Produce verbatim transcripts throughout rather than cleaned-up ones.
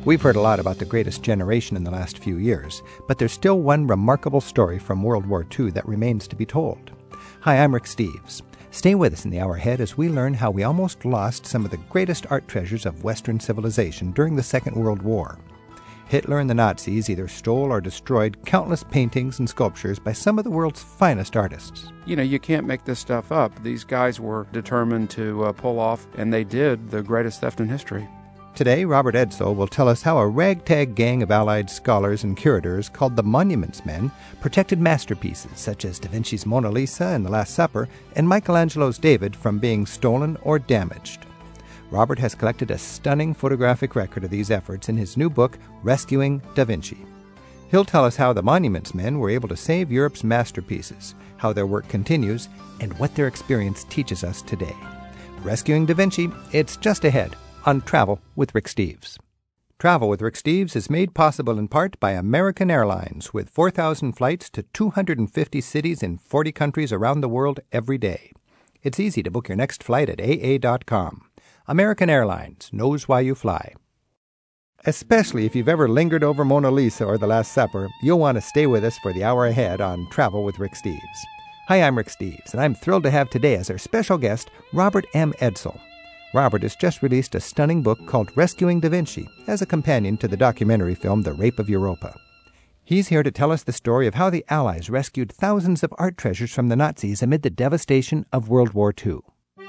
We've heard a lot about the greatest generation in the last few years, but there's still one remarkable story from World War Two that remains to be told. Hi, I'm Rick Steves. Stay with us in the hour ahead as we learn how we almost lost some of the greatest art treasures of Western civilization during the Second World War. Hitler and the Nazis either stole or destroyed countless paintings and sculptures by some of the world's finest artists. You know, you can't make this stuff up. These guys were determined to uh, pull off, and they did, the greatest theft in history. Today, Robert Edsall will tell us how a ragtag gang of Allied scholars and curators called the Monuments Men protected masterpieces such as Da Vinci's Mona Lisa and The Last Supper and Michelangelo's David from being stolen or damaged. Robert has collected a stunning photographic record of these efforts in his new book, Rescuing Da Vinci. He'll tell us how the Monuments Men were able to save Europe's masterpieces, how their work continues, and what their experience teaches us today. Rescuing Da Vinci, it's just ahead on Travel with Rick Steves. Travel with Rick Steves is made possible in part by American Airlines, with four thousand flights to two hundred fifty cities in forty countries around the world every day. It's easy to book your next flight at A A dot com. American Airlines knows why you fly. Especially if you've ever lingered over Mona Lisa or The Last Supper, you'll want to stay with us for the hour ahead on Travel with Rick Steves. Hi, I'm Rick Steves, and I'm thrilled to have today as our special guest, Robert M. Edsall. Robert has just released a stunning book called Rescuing Da Vinci as a companion to the documentary film The Rape of Europa. He's here to tell us the story of how the Allies rescued thousands of art treasures from the Nazis amid the devastation of World War Two.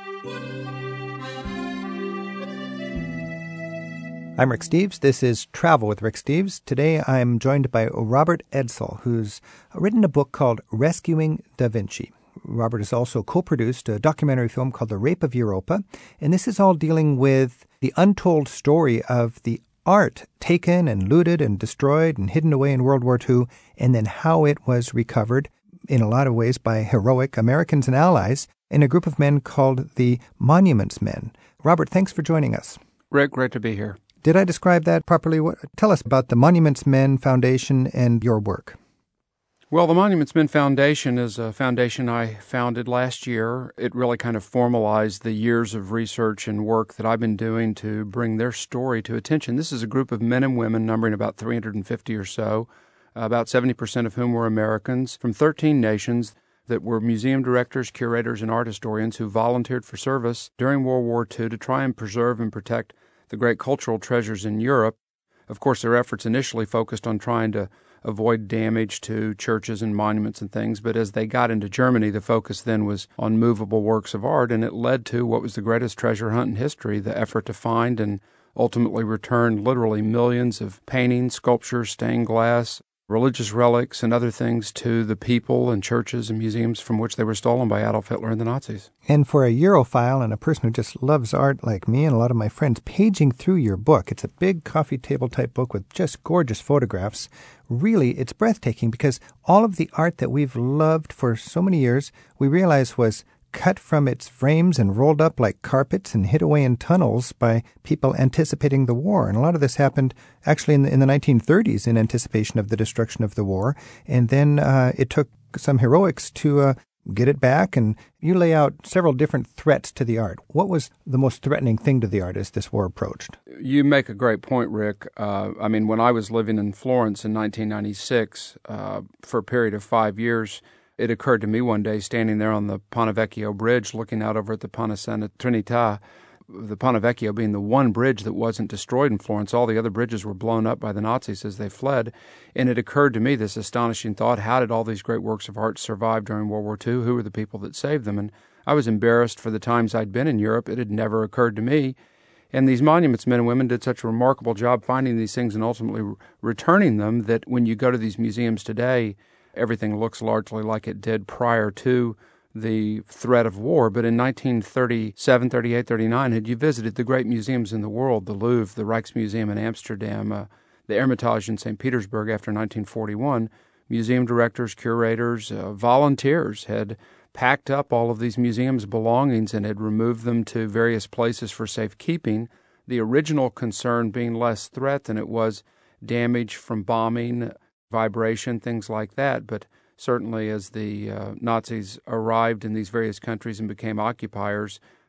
I'm Rick Steves. This is Travel with Rick Steves. Today I'm joined by Robert Edsall, who's written a book called Rescuing Da Vinci. Robert has also co-produced a documentary film called The Rape of Europa, and this is all dealing with the untold story of the art taken and looted and destroyed and hidden away in World War Two, and then how it was recovered in a lot of ways by heroic Americans and allies in a group of men called the Monuments Men. Robert, thanks for joining us. Rick, great to be here. Did I describe that properly? Tell us about the Monuments Men Foundation and your work. Well, the Monuments Men Foundation is a foundation I founded last year. It really kind of formalized the years of research and work that I've been doing to bring their story to attention. This is a group of men and women numbering about three hundred fifty or so, about seventy percent of whom were Americans, from thirteen nations that were museum directors, curators, and art historians who volunteered for service during World War Two to try and preserve and protect the great cultural treasures in Europe. Of course, their efforts initially focused on trying to avoid damage to churches and monuments and things, but as they got into Germany, the focus then was on movable works of art, and it led to what was the greatest treasure hunt in history, the effort to find and ultimately return literally millions of paintings, sculptures, stained glass, religious relics, and other things to the people and churches and museums from which they were stolen by Adolf Hitler and the Nazis. And for a Europhile and a person who just loves art like me and a lot of my friends, paging through your book, it's a big coffee table type book with just gorgeous photographs. Really, it's breathtaking because all of the art that we've loved for so many years, we realize was cut from its frames and rolled up like carpets and hid away in tunnels by people anticipating the war. And a lot of this happened actually in the, in the nineteen thirties in anticipation of the destruction of the war. And then uh, it took some heroics to uh, get it back. And you lay out several different threats to the art. What was the most threatening thing to the art as this war approached? You make a great point, Rick. Uh, I mean, when I was living in Florence in nineteen ninety-six, uh, for a period of five years, it occurred to me one day, standing there on the Ponte Vecchio Bridge, looking out over at the Ponte Santa Trinita, the Ponte Vecchio being the one bridge that wasn't destroyed in Florence. All the other bridges were blown up by the Nazis as they fled. And it occurred to me, this astonishing thought, how did all these great works of art survive during World War Two? Who were the people that saved them? And I was embarrassed for the times I'd been in Europe. It had never occurred to me. And these monuments men and women did such a remarkable job finding these things and ultimately re- returning them that when you go to these museums today, everything looks largely like it did prior to the threat of war. But in nineteen thirty-seven, thirty-eight, thirty-nine, had you visited the great museums in the world, the Louvre, the Rijksmuseum in Amsterdam, uh, the Hermitage in Saint Petersburg after nineteen forty-one, museum directors, curators, uh, volunteers had packed up all of these museums' belongings and had removed them to various places for safekeeping, the original concern being less threat than it was damage from bombing, vibration, things like that. But certainly as the uh, Nazis arrived in these various countries and became occupiers,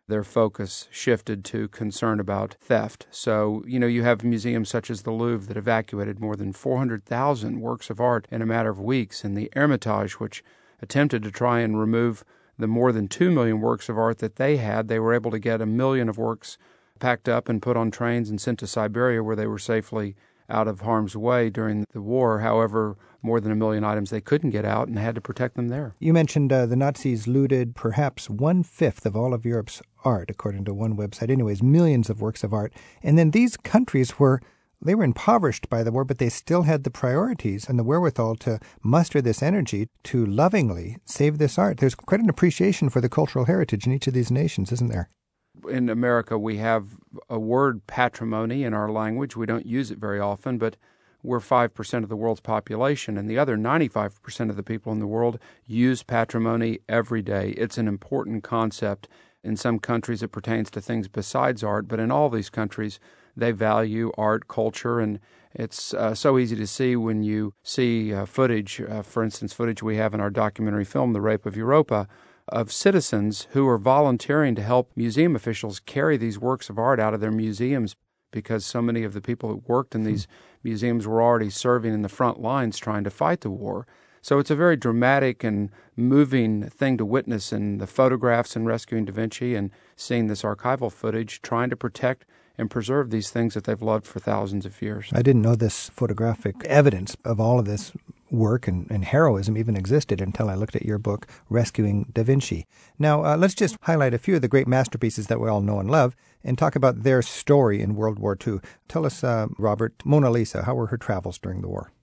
their focus shifted to concern about theft. So, you know, you have museums such as the Louvre that evacuated more than four hundred thousand works of art in a matter of weeks, and the Hermitage, which attempted to try and remove the more than two million works of art that they had. They were able to get a million of works packed up and put on trains and sent to Siberia, where they were safely out of harm's way during the war. However, more than a million items they couldn't get out and had to protect them there. You mentioned uh, the Nazis looted perhaps one-fifth of all of Europe's art, according to one website. Anyways, millions of works of art. And then these countries were, they were impoverished by the war, but they still had the priorities and the wherewithal to muster this energy to lovingly save this art. There's quite an appreciation for the cultural heritage in each of these nations, isn't there? In America, we have a word patrimony in our language. We don't use it very often, but we're five percent of the world's population, and the other ninety-five percent of the people in the world use patrimony every day. It's an important concept. In some countries, it pertains to things besides art, but in all these countries, they value art, culture, and it's uh, so easy to see when you see uh, footage, uh, for instance, footage we have in our documentary film, The Rape of Europa, of citizens who are volunteering to help museum officials carry these works of art out of their museums because so many of the people who worked in these museums were already serving in the front lines trying to fight the war. So it's a very dramatic and moving thing to witness in the photographs in Rescuing Da Vinci and seeing this archival footage, trying to protect and preserve these things that they've loved for thousands of years. I didn't know this photographic evidence of all of this work and, and heroism even existed until I looked at your book, Rescuing Da Vinci. Now, uh, let's just highlight a few of the great masterpieces that we all know and love and talk about their story in World War Two. Tell us, uh, Robert, Mona Lisa, how were her travels during the war?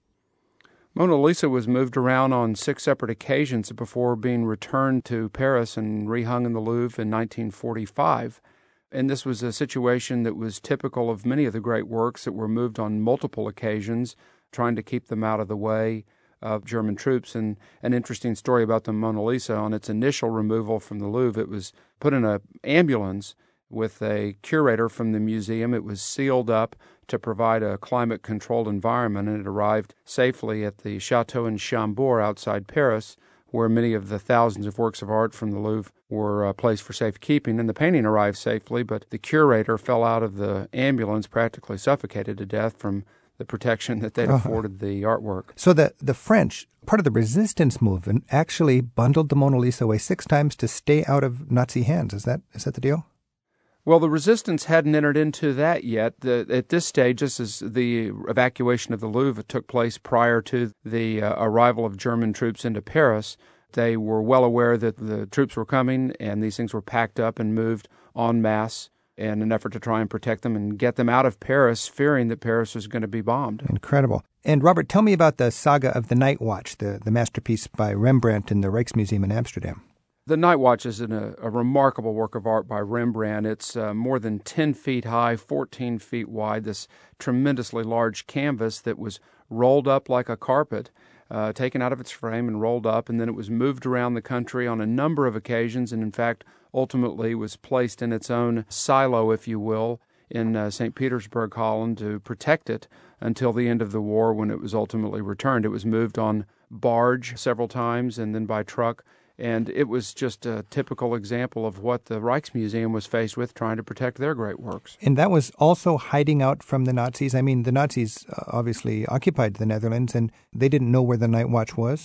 Mona Lisa was moved around on six separate occasions before being returned to Paris and rehung in the Louvre in nineteen forty-five. And this was a situation that was typical of many of the great works that were moved on multiple occasions, trying to keep them out of the way of German troops. And an interesting story about the Mona Lisa, on its initial removal from the Louvre, it was put in an ambulance with a curator from the museum. It was sealed up to provide a climate-controlled environment, and it arrived safely at the Chateau in Chambord outside Paris, where many of the thousands of works of art from the Louvre were uh, placed for safekeeping. And the painting arrived safely, but the curator fell out of the ambulance, practically suffocated to death from the protection that they'd afforded the artwork. So the, the French, part of the resistance movement, actually bundled the Mona Lisa away six times to stay out of Nazi hands. Is that is that the deal? Well, the resistance hadn't entered into that yet. The, at this stage, just as the evacuation of the Louvre took place prior to the uh, arrival of German troops into Paris, they were well aware that the troops were coming, and these things were packed up and moved en masse in an effort to try and protect them and get them out of Paris, fearing that Paris was going to be bombed. Incredible. And Robert, tell me about the saga of the Night Watch, the, the masterpiece by Rembrandt in the Rijksmuseum in Amsterdam. The Night Watch is an, a, a remarkable work of art by Rembrandt. It's uh, more than ten feet high, fourteen feet wide, this tremendously large canvas that was rolled up like a carpet, uh, taken out of its frame and rolled up, and then it was moved around the country on a number of occasions, and in fact, ultimately was placed in its own silo, if you will, in uh, Saint Petersburg, Holland, to protect it until the end of the war, when it was ultimately returned. It was moved on barge several times and then by truck. And it was just a typical example of what the Rijksmuseum was faced with, trying to protect their great works. And that was also hiding out from the Nazis. I mean, the Nazis uh, obviously occupied the Netherlands, and they didn't know where the Night Watch was?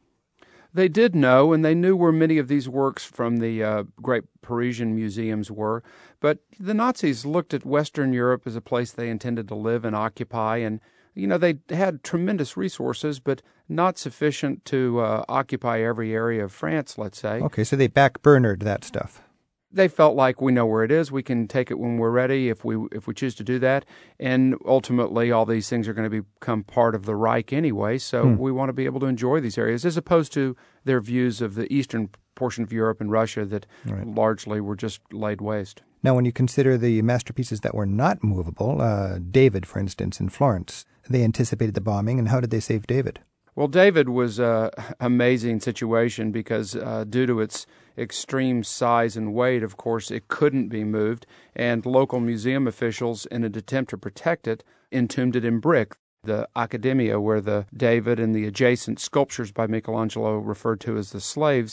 They did know, and they knew where many of these works from the uh, great Parisian museums were. But the Nazis looked at Western Europe as a place they intended to live and occupy, and you know, they had tremendous resources, but not sufficient to uh, occupy every area of France, let's say. Okay, so they backburnered that stuff. They felt like, we know where it is, we can take it when we're ready if we if we choose to do that. And ultimately, all these things are going to become part of the Reich anyway, so hmm. we want to be able to enjoy these areas, as opposed to their views of the eastern portion of Europe and Russia that right. largely were just laid waste. Now, when you consider the masterpieces that were not movable, uh, David, for instance, in Florence, they anticipated the bombing, and how did they save David? Well, David was an amazing situation because uh, due to its extreme size and weight, of course, it couldn't be moved, and local museum officials, in an attempt to protect it, entombed it in brick. The Accademia, where the David and the adjacent sculptures by Michelangelo, referred to as the slaves,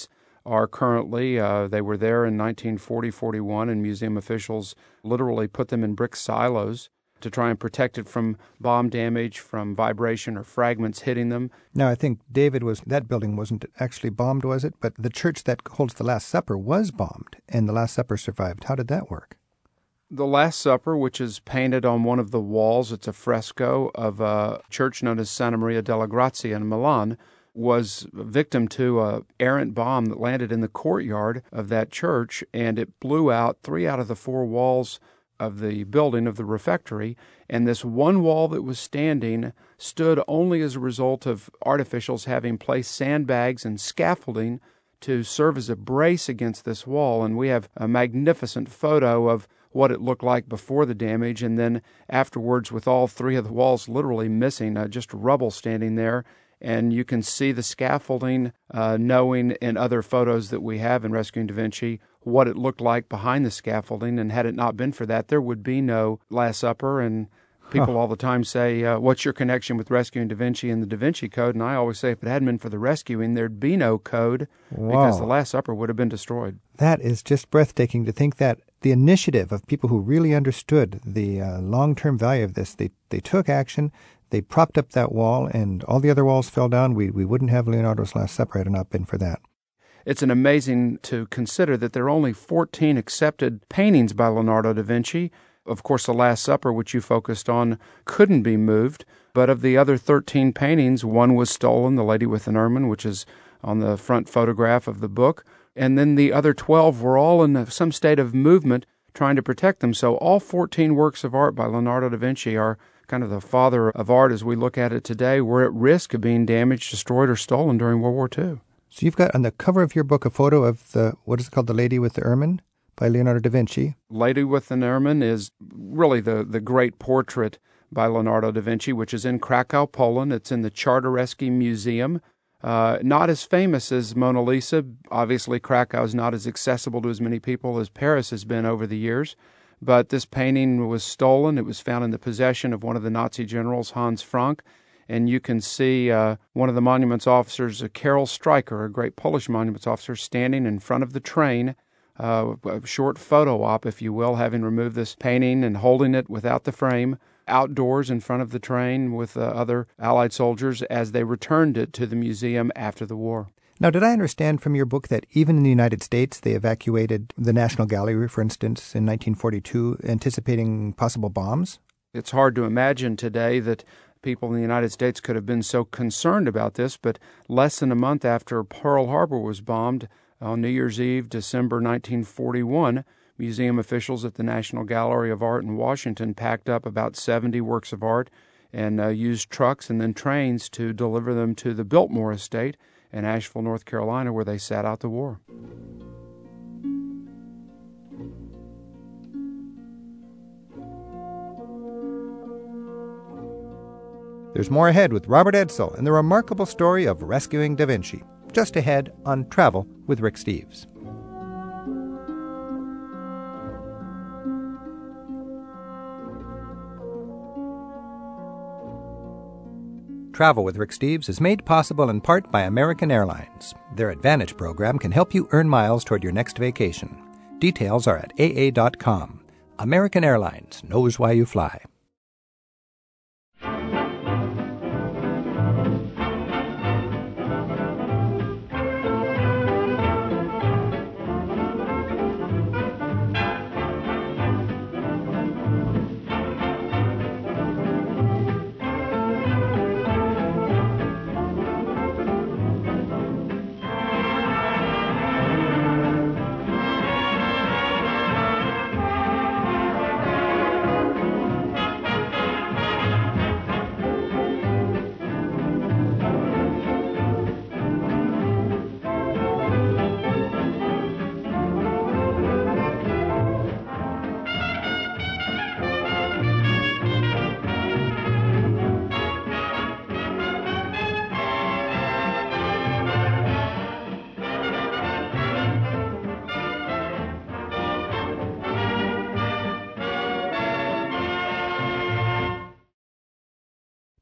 are currently. Uh, they were there in nineteen forty forty-one, and museum officials literally put them in brick silos to try and protect it from bomb damage, from vibration or fragments hitting them. Now, I think David was, that building wasn't actually bombed, was it? But the church that holds the Last Supper was bombed, and the Last Supper survived. How did that work? The Last Supper, which is painted on one of the walls, it's a fresco of a church known as Santa Maria della Grazia in Milan, was victim to an errant bomb that landed in the courtyard of that church, and it blew out three out of the four walls of the building of the refectory, and this one wall that was standing stood only as a result of artificials having placed sandbags and scaffolding to serve as a brace against this wall. And we have a magnificent photo of what it looked like before the damage, and then afterwards with all three of the walls literally missing, uh, just rubble standing there. And you can see the scaffolding, uh, knowing in other photos that we have in Rescuing Da Vinci what it looked like behind the scaffolding. And had it not been for that, there would be no Last Supper. And people huh. all the time say, uh, what's your connection with Rescuing Da Vinci and the Da Vinci Code? And I always say, if it hadn't been for the rescuing, there'd be no code. Wow. Because the Last Supper would have been destroyed. That is just breathtaking to think that the initiative of people who really understood the uh, long-term value of this, they, they took action. They propped up that wall, and all the other walls fell down. We we wouldn't have Leonardo's Last Supper had it not been for that. It's an amazing to consider that there are only fourteen accepted paintings by Leonardo da Vinci. Of course, the Last Supper, which you focused on, couldn't be moved. But of the other thirteen paintings, one was stolen, The Lady with an Ermine, which is on the front photograph of the book. And then the other twelve were all in some state of movement trying to protect them. So all fourteen works of art by Leonardo da Vinci are kind of the father of art as we look at it today, were at risk of being damaged, destroyed, or stolen during World War Two. So you've got on the cover of your book a photo of the, what is it called, The Lady with the Ermine by Leonardo da Vinci. Lady with an Ermine is really the, the great portrait by Leonardo da Vinci, which is in Krakow, Poland. It's in the Czartoryski Museum. Uh, not as famous as Mona Lisa. Obviously, Krakow is not as accessible to as many people as Paris has been over the years. But this painting was stolen. It was found in the possession of one of the Nazi generals, Hans Frank. And you can see uh, one of the monuments officers, uh, Karol Stryker, a great Polish monuments officer, standing in front of the train, uh, a short photo op, if you will, having removed this painting and holding it without the frame, outdoors in front of the train with uh, other Allied soldiers as they returned it to the museum after the war. Now, did I understand from your book that even in the United States they evacuated the National Gallery, for instance, in nineteen forty-two, anticipating possible bombs? It's hard to imagine today that people in the United States could have been so concerned about this, but less than a month after Pearl Harbor was bombed, on New Year's Eve, December nineteen forty-one, museum officials at the National Gallery of Art in Washington packed up about seventy works of art and uh, used trucks and then trains to deliver them to the Biltmore Estate in Asheville, North Carolina, where they sat out the war. There's more ahead with Robert Edsall and the remarkable story of rescuing Da Vinci. Just ahead on Travel with Rick Steves. Travel with Rick Steves is made possible in part by American Airlines. Their Advantage program can help you earn miles toward your next vacation. Details are at A A dot com. American Airlines knows why you fly.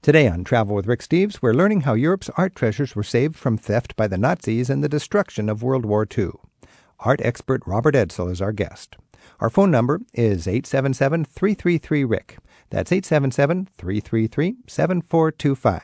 Today on Travel with Rick Steves, we're learning how Europe's art treasures were saved from theft by the Nazis and the destruction of World War Two. Art expert Robert Edsel is our guest. Our phone number is eight seven seven, three three three, R I C K. That's eight seven seven, three three three, seven four two five.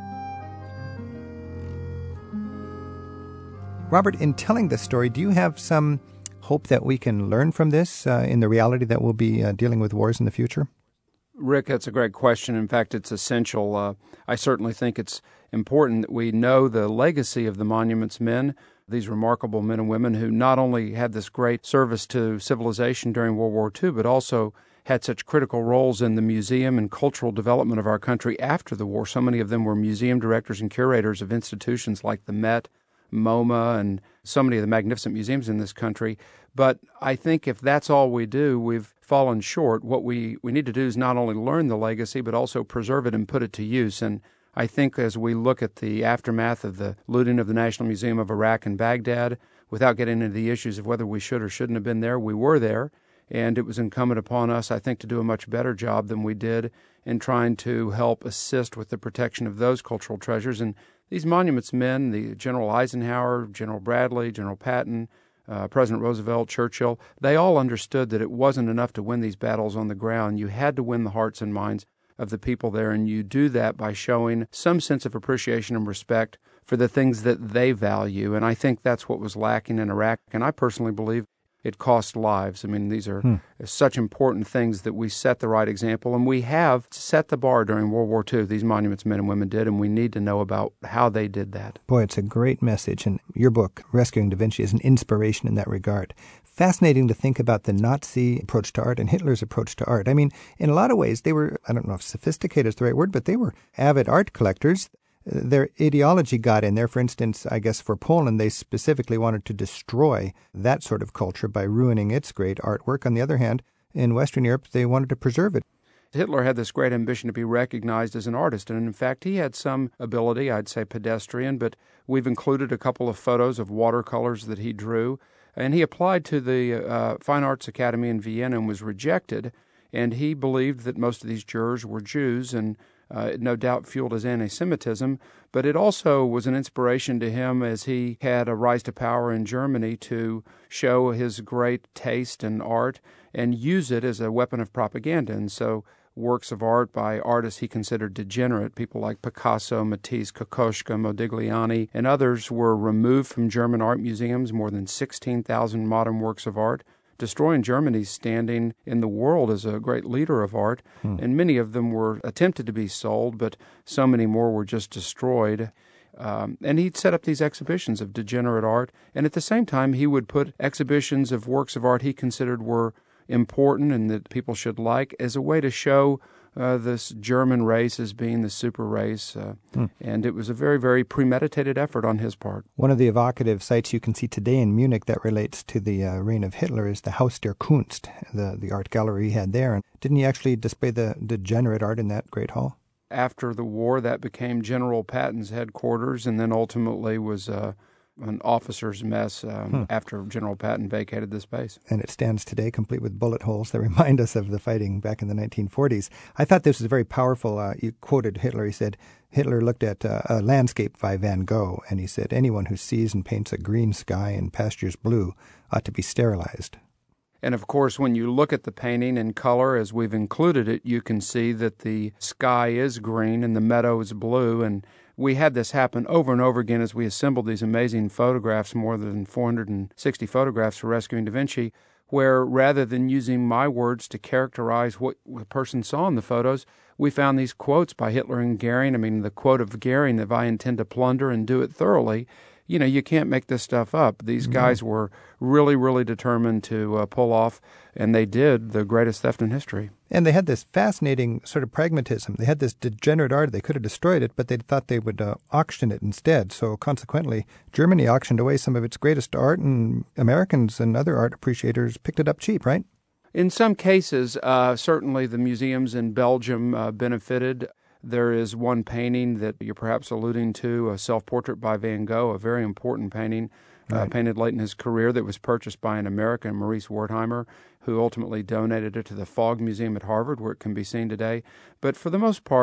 Robert, in telling this story, do you have some hope that we can learn from this uh, in the reality that we'll be uh, dealing with wars in the future? Rick, that's a great question. In fact, it's essential. Uh, I certainly think it's important that we know the legacy of the Monuments Men, these remarkable men and women who not only had this great service to civilization during World War Two, but also had such critical roles in the museum and cultural development of our country after the war. So many of them were museum directors and curators of institutions like the Met, MoMA, and so many of the magnificent museums in this country. But I think if that's all we do, we've fallen short. What we, we need to do is not only learn the legacy, but also preserve it and put it to use. And I think as we look at the aftermath of the looting of the National Museum of Iraq in Baghdad, without getting into the issues of whether we should or shouldn't have been there, we were there. And it was incumbent upon us, I think, to do a much better job than we did in trying to help assist with the protection of those cultural treasures. And these Monuments Men, the General Eisenhower, General Bradley, General Patton, uh, President Roosevelt, Churchill, they all understood that it wasn't enough to win these battles on the ground. You had to win the hearts and minds of the people there, and you do that by showing some sense of appreciation and respect for the things that they value. And I think that's what was lacking in Iraq, and I personally believe it cost lives. I mean, these are hmm. such important things that we set the right example, and we have set the bar during World War Two. These Monuments Men and Women did, and we need to know about how they did that. Boy, it's a great message, and your book, Rescuing Da Vinci, is an inspiration in that regard. Fascinating to think about the Nazi approach to art and Hitler's approach to art. I mean, in a lot of ways, they were, I don't know if sophisticated is the right word, but they were avid art collectors. Their ideology got in there. For instance, I guess for Poland, they specifically wanted to destroy that sort of culture by ruining its great artwork. On the other hand, in Western Europe, they wanted to preserve it. Hitler had this great ambition to be recognized as an artist, and in fact, he had some ability, I'd say pedestrian, but we've included a couple of photos of watercolors that he drew, and he applied to the uh, Fine Arts Academy in Vienna and was rejected, and he believed that most of these jurors were Jews, and Uh, it no doubt fueled his anti-Semitism, but it also was an inspiration to him as he had a rise to power in Germany to show his great taste in art and use it as a weapon of propaganda. And so works of art by artists he considered degenerate, people like Picasso, Matisse, Kokoschka, Modigliani, and others, were removed from German art museums, more than sixteen thousand modern works of art, destroying Germany's standing in the world as a great leader of art, hmm. and many of them were attempted to be sold, but so many more were just destroyed. Um, and he'd set up these exhibitions of degenerate art, and at the same time he would put exhibitions of works of art he considered were important and that people should like as a way to show uh, this German race as being the super race. Uh, hmm. And it was a very, very premeditated effort on his part. One of the evocative sites you can see today in Munich that relates to the uh, reign of Hitler is the Haus der Kunst, the, the art gallery he had there. And didn't he actually display the degenerate art in that great hall? After the war, that became General Patton's headquarters, and then ultimately was uh, an officer's mess um, hmm. after General Patton vacated the space. And it stands today complete with bullet holes that remind us of the fighting back in the nineteen forties. I thought this was very powerful. Uh, you quoted Hitler. He said, Hitler looked at uh, a landscape by Van Gogh, and he said, anyone who sees and paints a green sky and pastures blue ought to be sterilized. And of course, when you look at the painting in color, as we've included it, you can see that the sky is green and the meadow is blue. And we had this happen over and over again as we assembled these amazing photographs, more than four hundred sixty photographs for Rescuing Da Vinci, where rather than using my words to characterize what the person saw in the photos, we found these quotes by Hitler and Goering. I mean, the quote of Goering, if I intend to plunder and do it thoroughly. You know, you can't make this stuff up. These guys mm-hmm. were really, really determined to uh, pull off, and they did, the greatest theft in history. And they had this fascinating sort of pragmatism. They had this degenerate art. They could have destroyed it, but they thought they would uh, auction it instead. So consequently, Germany auctioned away some of its greatest art, and Americans and other art appreciators picked it up cheap, right? In some cases, uh, certainly the museums in Belgium uh, benefited. There is one painting that you're perhaps alluding to, a self-portrait by Van Gogh, a very important painting, right. uh, painted late in his career, that was purchased by an American, Maurice Wertheimer, who ultimately donated it to the Fogg Museum at Harvard, where it can be seen today. But for the most part,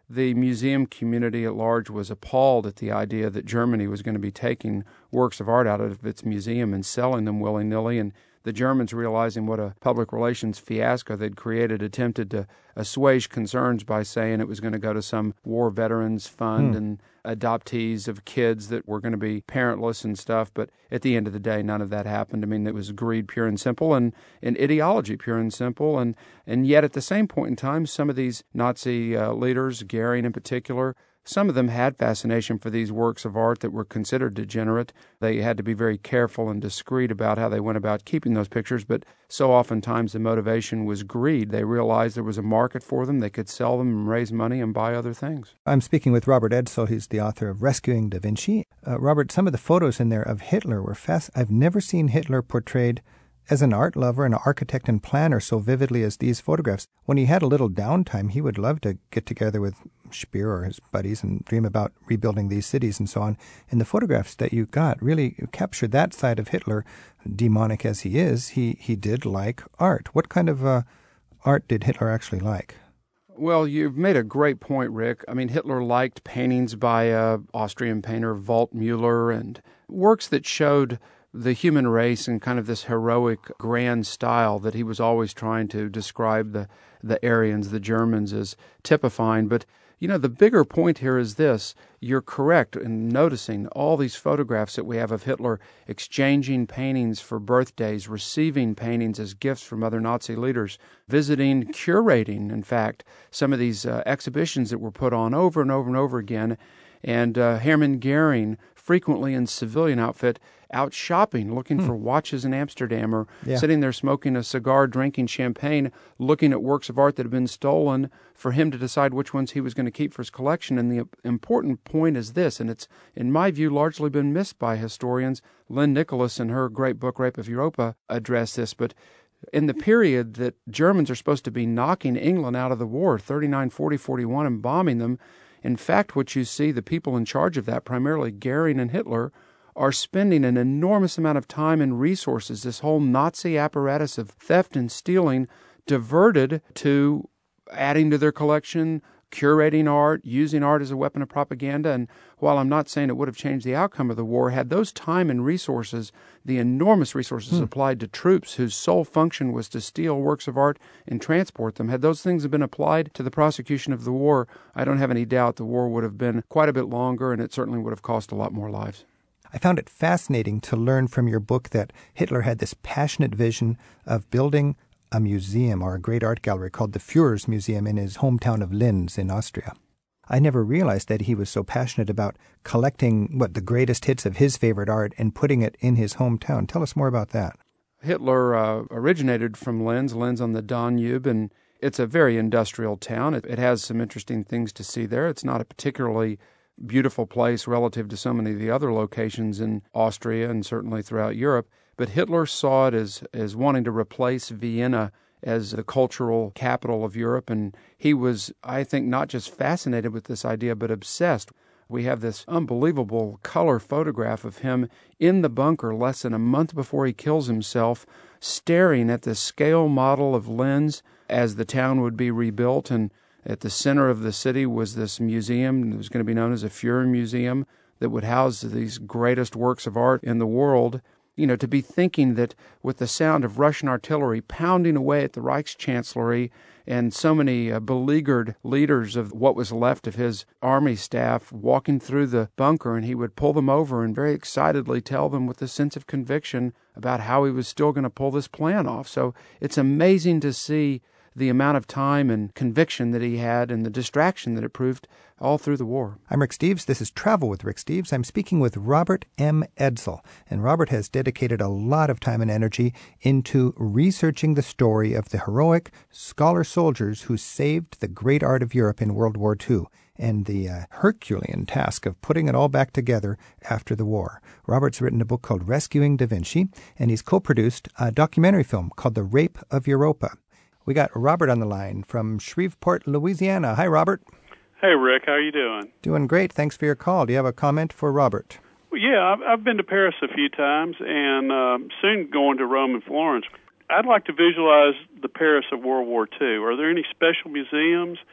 the museum community at large was appalled at the idea that Germany was going to be taking works of art out of its museum and selling them willy-nilly, and the Germans, realizing what a public relations fiasco they'd created, attempted to assuage concerns by saying it was going to go to some war veterans fund hmm. and adoptees of kids that were going to be parentless and stuff. But at the end of the day, none of that happened. I mean, it was greed pure and simple, and, and ideology pure and simple. And, and yet at the same point in time, some of these Nazi uh, leaders, Goering in particular, some of them had fascination for these works of art that were considered degenerate. They had to be very careful and discreet about how they went about keeping those pictures, but so oftentimes the motivation was greed. They realized there was a market for them. They could sell them and raise money and buy other things. I'm speaking with Robert Edsel. He's the author of Rescuing Da Vinci. Uh, Robert, some of the photos in there of Hitler were fast. I've never seen Hitler portrayed as an art lover, an architect and planner so vividly as these photographs. When he had a little downtime, he would love to get together with Speer or his buddies and dream about rebuilding these cities and so on. And the photographs that you got really captured that side of Hitler, demonic as he is. He, he did like art. What kind of uh, art did Hitler actually like? Well, you've made a great point, Rick. I mean, Hitler liked paintings by uh, Austrian painter Waldmüller and works that showed the human race in kind of this heroic, grand style that he was always trying to describe the, the Aryans, the Germans, as typifying. But, you know, the bigger point here is this. You're correct in noticing all these photographs that we have of Hitler exchanging paintings for birthdays, receiving paintings as gifts from other Nazi leaders, visiting, curating, in fact, some of these uh, exhibitions that were put on over and over and over again. And uh, Hermann Goering, frequently in civilian outfit, out shopping, looking hmm. for watches in Amsterdam, or yeah. sitting there smoking a cigar, drinking champagne, looking at works of art that had been stolen for him to decide which ones he was going to keep for his collection. And the important point is this, and it's, in my view, largely been missed by historians. Lynn Nicholas, in her great book, Rape of Europa, addressed this, but in the period that Germans are supposed to be knocking England out of the war, thirty-nine, forty, forty-one, and bombing them, in fact, what you see, the people in charge of that, primarily Goering and Hitler, are spending an enormous amount of time and resources, this whole Nazi apparatus of theft and stealing, diverted to adding to their collection, curating art, using art as a weapon of propaganda. And while I'm not saying it would have changed the outcome of the war, had those time and resources, the enormous resources hmm. applied to troops whose sole function was to steal works of art and transport them, had those things been applied to the prosecution of the war, I don't have any doubt the war would have been quite a bit longer, and it certainly would have cost a lot more lives. I found it fascinating to learn from your book that Hitler had this passionate vision of building a museum or a great art gallery called the Führer's Museum in his hometown of Linz in Austria. I never realized that he was so passionate about collecting, what, the greatest hits of his favorite art and putting it in his hometown. Tell us more about that. Hitler uh, originated from Linz, Linz on the Danube, and it's a very industrial town. It, it has some interesting things to see there. It's not a particularly beautiful place relative to so many of the other locations in Austria and certainly throughout Europe. But Hitler saw it as, as wanting to replace Vienna as the cultural capital of Europe. And he was, I think, not just fascinated with this idea, but obsessed. We have this unbelievable color photograph of him in the bunker less than a month before he kills himself, staring at the scale model of Linz as the town would be rebuilt. And at the center of the city was this museum that was going to be known as a Führer Museum that would house these greatest works of art in the world. You know, to be thinking that with the sound of Russian artillery pounding away at the Reichschancellery and so many uh, beleaguered leaders of what was left of his army staff walking through the bunker, and he would pull them over and very excitedly tell them with a sense of conviction about how he was still going to pull this plan off. So it's amazing to see the amount of time and conviction that he had and the distraction that it proved all through the war. I'm Rick Steves. This is Travel with Rick Steves. I'm speaking with Robert M. Edsel, and Robert has dedicated a lot of time and energy into researching the story of the heroic scholar soldiers who saved the great art of Europe in World War Two and the uh, Herculean task of putting it all back together after the war. Robert's written a book called Rescuing Da Vinci, and he's co-produced a documentary film called The Rape of Europa. We got Robert on the line from Shreveport, Louisiana. Hi, Robert. Hey, Rick. How are you doing? Doing great. Thanks for your call. Do you have a comment for Robert? Well, yeah, I've, I've been to Paris a few times and uh, soon going to Rome and Florence. I'd like to visualize the Paris of World War Two. Are there any special museums?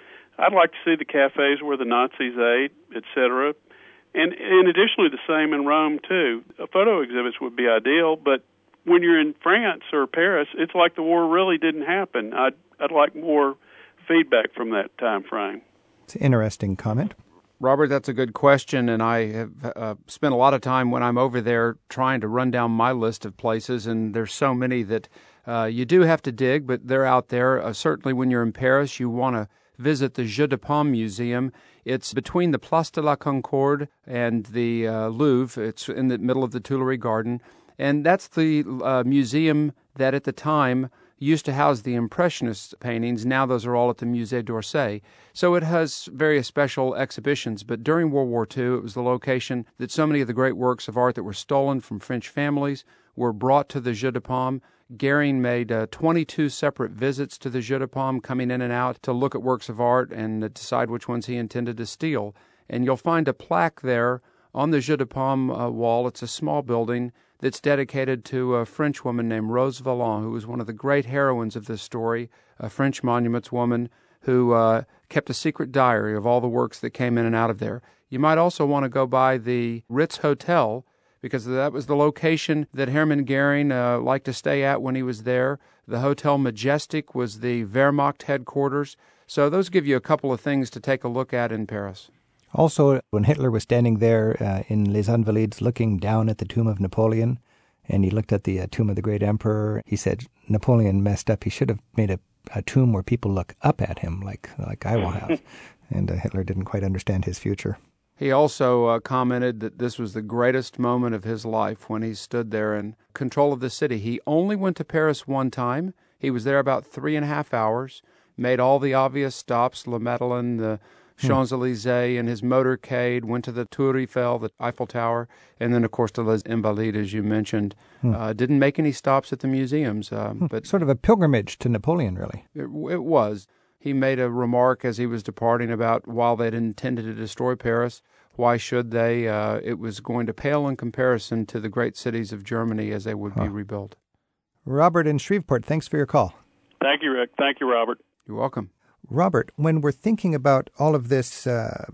I'd like to see the cafes where the Nazis ate, et cetera. And, and additionally, the same in Rome, too. Photo exhibits would be ideal, but when you're in France or Paris, it's like the war really didn't happen. I'd, I'd like more feedback from that time frame. It's an interesting comment. Robert, that's a good question, and I have uh, spent a lot of time when I'm over there trying to run down my list of places, and there's so many that uh, you do have to dig, but they're out there. Uh, certainly when you're in Paris, you want to visit the Jeux de Paume Museum. It's between the Place de la Concorde and the uh, Louvre. It's in the middle of the Tuileries Garden, and that's the uh, museum that at the time used to house the Impressionist paintings. Now those are all at the Musée d'Orsay. So it has various special exhibitions, but during World War Two, it was the location that so many of the great works of art that were stolen from French families were brought to the Jeux de Paume. Goering made uh, twenty-two separate visits to the Jeux de Paume, coming in and out to look at works of art and uh, decide which ones he intended to steal. And you'll find a plaque there on the Jeux de Paume uh, wall. It's a small building that's dedicated to a French woman named Rose Valland, who was one of the great heroines of this story, a French monuments woman who uh, kept a secret diary of all the works that came in and out of there. You might also want to go by the Ritz Hotel, because that was the location that Hermann Goering uh, liked to stay at when he was there. The Hotel Majestic was the Wehrmacht headquarters. So those give you a couple of things to take a look at in Paris. Also, when Hitler was standing there uh, in Les Invalides looking down at the tomb of Napoleon, and he looked at the uh, tomb of the great emperor, he said Napoleon messed up. He should have made a, a tomb where people look up at him like, like I will have. And uh, Hitler didn't quite understand his future. He also uh, commented that this was the greatest moment of his life when he stood there in control of the city. He only went to Paris one time. He was there about three and a half hours, made all the obvious stops, La Madeleine, the Champs-Élysées, in his motorcade, went to the Tour Eiffel, the Eiffel Tower, and then, of course, to Les Invalides, as you mentioned. Hmm. Uh, didn't make any stops at the museums. Uh, hmm. but Sort of a pilgrimage to Napoleon, really. It, it was. He made a remark as he was departing about while they'd intended to destroy Paris, why should they? Uh, it was going to pale in comparison to the great cities of Germany as they would huh. be rebuilt. Robert in Shreveport, thanks for your call. Thank you, Rick. Thank you, Robert. You're welcome. Robert, when we're thinking about all of this uh,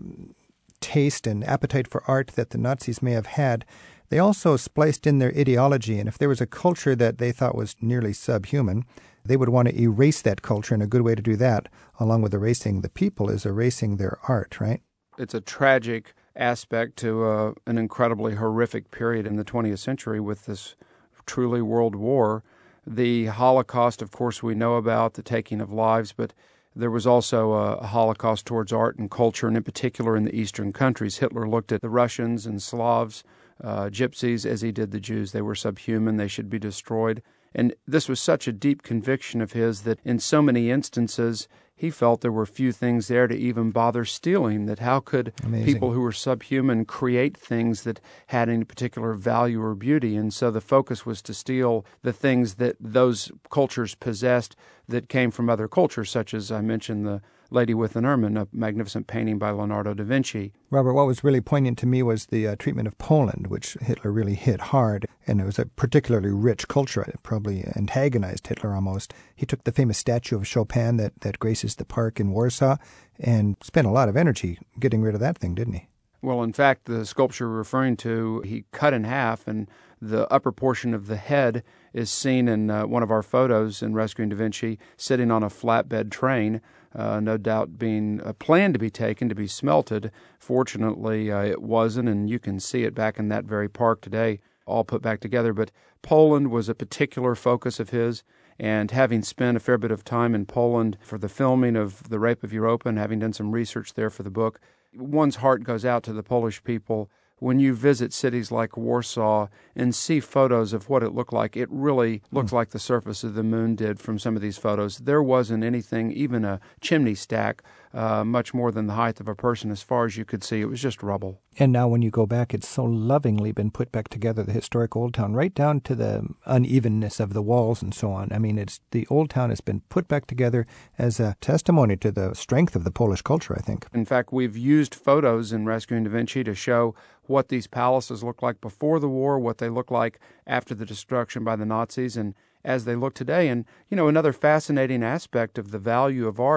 taste and appetite for art that the Nazis may have had, they also spliced in their ideology, and if there was a culture that they thought was nearly subhuman, they would want to erase that culture, and a good way to do that, along with erasing the people, is erasing their art, right? It's a tragic aspect to uh, an incredibly horrific period in the twentieth century with this truly world war. The Holocaust, of course, we know about, the taking of lives, but there was also a Holocaust towards art and culture, and in particular in the Eastern countries. Hitler looked at the Russians and Slavs, uh, Gypsies, as he did the Jews. They were subhuman. They should be destroyed. And this was such a deep conviction of his that in so many instances he felt there were few things there to even bother stealing, that how could Amazing. people who were subhuman create things that had any particular value or beauty? And so the focus was to steal the things that those cultures possessed that came from other cultures, such as I mentioned the Lady with an Ermine, a magnificent painting by Leonardo da Vinci. Robert, what was really poignant to me was the uh, treatment of Poland, which Hitler really hit hard, and it was a particularly rich culture. It probably antagonized Hitler almost. He took the famous statue of Chopin that, that graces the park in Warsaw and spent a lot of energy getting rid of that thing, didn't he? Well, in fact, the sculpture you're referring to, he cut in half, and the upper portion of the head is seen in uh, one of our photos in Rescuing Da Vinci, sitting on a flatbed train, uh, no doubt being uh, planned to be taken, to be smelted. Fortunately, uh, it wasn't, and you can see it back in that very park today, all put back together. But Poland was a particular focus of his, and having spent a fair bit of time in Poland for the filming of The Rape of Europa and having done some research there for the book, one's heart goes out to the Polish people. When you visit cities like Warsaw and see photos of what it looked like, it really looks mm. like the surface of the moon did from some of these photos. There wasn't anything, even a chimney stack, uh, much more than the height of a person as far as you could see. It was just rubble. And now when you go back, it's so lovingly been put back together, the historic Old Town, right down to the unevenness of the walls and so on. I mean, it's the Old Town has been put back together as a testimony to the strength of the Polish culture, I think. In fact, we've used photos in Rescuing Da Vinci to show what these palaces looked like before the war, what they look like after the destruction by the Nazis, and as they look today. And, you know, another fascinating aspect of the value of art,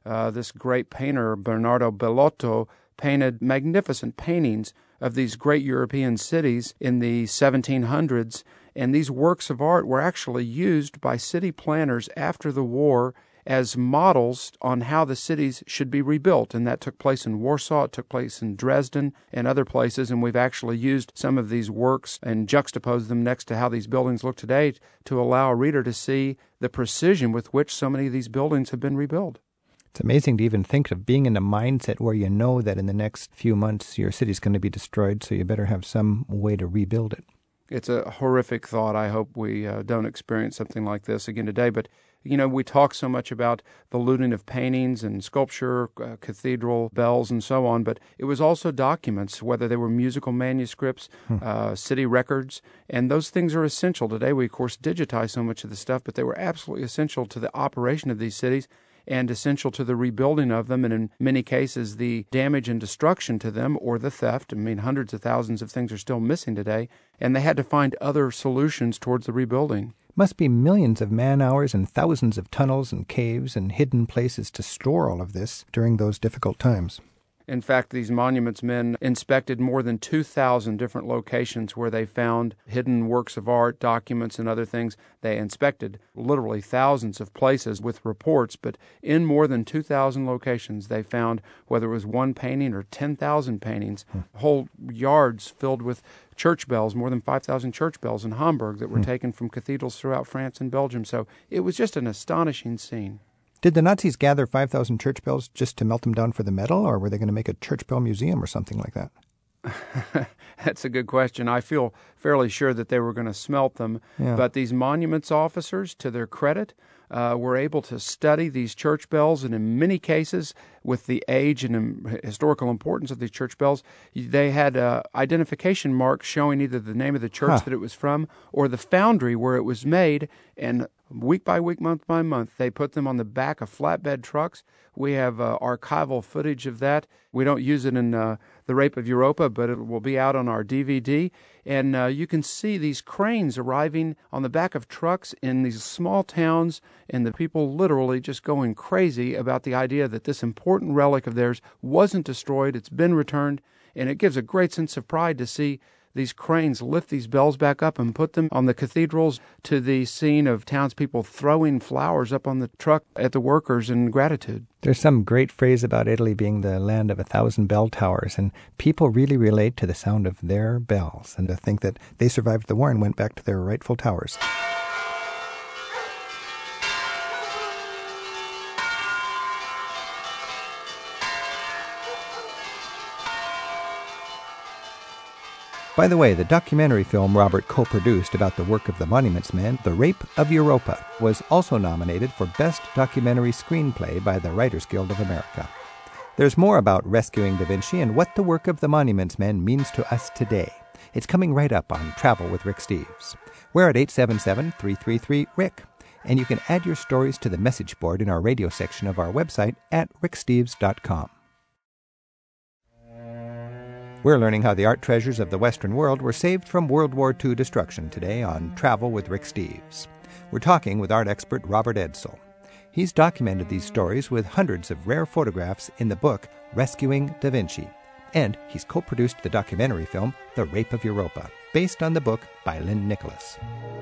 Uh, this great painter, Bernardo Bellotto, painted magnificent paintings of these great European cities in the seventeen hundreds, and these works of art were actually used by city planners after the war as models on how the cities should be rebuilt. And that took place in Warsaw, it took place in Dresden and other places, and we've actually used some of these works and juxtaposed them next to how these buildings look today to allow a reader to see the precision with which so many of these buildings have been rebuilt. It's amazing to even think of being in a mindset where you know that in the next few months your city's going to be destroyed, so you better have some way to rebuild it. It's a horrific thought. I hope we uh, don't experience something like this again today. But, you know, we talk so much about the looting of paintings and sculpture, uh, cathedral bells, and so on, but it was also documents, whether they were musical manuscripts, hmm. uh, city records, and those things are essential. Today we, of course, digitize so much of the stuff, but they were absolutely essential to the operation of these cities and essential to the rebuilding of them, and in many cases the damage and destruction to them or the theft. I mean, hundreds of thousands of things are still missing today, and they had to find other solutions towards the rebuilding. Must be millions of man-hours and thousands of tunnels and caves and hidden places to store all of this during those difficult times. In fact, these monuments men inspected more than two thousand different locations where they found hidden works of art, documents, and other things. They inspected literally thousands of places with reports, but in more than two thousand locations they found, whether it was one painting or ten thousand paintings, hmm. whole yards filled with church bells, more than five thousand church bells in Hamburg that were hmm. taken from cathedrals throughout France and Belgium. So it was just an astonishing scene. Did the Nazis gather five thousand church bells just to melt them down for the metal, or were they going to make a church bell museum or something like that? That's a good question. I feel fairly sure that they were going to smelt them. Yeah. But these monuments officers, to their credit, uh, were able to study these church bells, and in many cases, with the age and um, historical importance of these church bells, they had uh, identification marks showing either the name of the church huh. that it was from or the foundry where it was made, and week by week, month by month, they put them on the back of flatbed trucks. We have uh, archival footage of that. We don't use it in uh, The Rape of Europa, but it will be out on our D V D. And uh, you can see these cranes arriving on the back of trucks in these small towns, and the people literally just going crazy about the idea that this important relic of theirs wasn't destroyed, it's been returned, and it gives a great sense of pride to see these cranes lift these bells back up and put them on the cathedrals, to the scene of townspeople throwing flowers up on the truck at the workers in gratitude. There's some great phrase about Italy being the land of a thousand bell towers, and people really relate to the sound of their bells and to think that they survived the war and went back to their rightful towers. By the way, the documentary film Robert co-produced about the work of the Monuments Men, The Rape of Europa, was also nominated for Best Documentary Screenplay by the Writers Guild of America. There's more about rescuing Da Vinci and what the work of the Monuments Men means to us today. It's coming right up on Travel with Rick Steves. We're at eight seven seven, three three three, R I C, and you can add your stories to the message board in our radio section of our website at rick steves dot com. We're learning how the art treasures of the Western world were saved from World War Two destruction today on Travel with Rick Steves. We're talking with art expert Robert Edsall. He's documented these stories with hundreds of rare photographs in the book Rescuing Da Vinci. And he's co-produced the documentary film The Rape of Europa, based on the book by Lynn Nicholas.